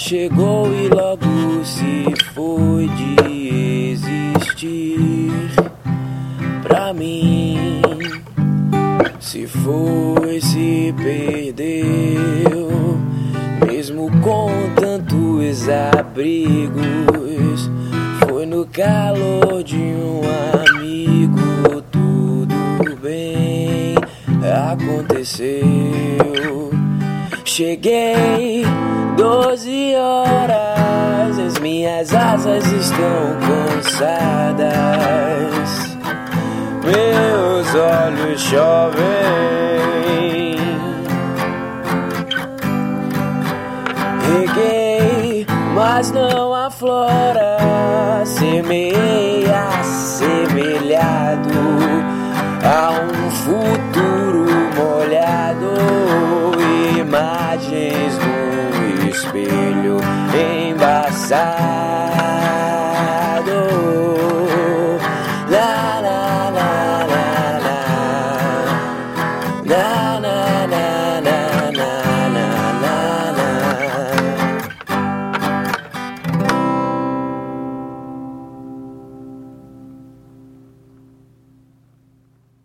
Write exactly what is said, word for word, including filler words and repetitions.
chegou e logo se foi de existir pra mim. Se foi, se perdeu, mesmo com tantos abrigos. Foi no calor de um amigo, tudo bem aconteceu. Cheguei, doze horas, as minhas asas estão cansadas, meus olhos chovem. Reguei, mas não aflora, semeei assemelhado a um futuro molhado. Imagens no espelho embaçado. La la la la la, la la la.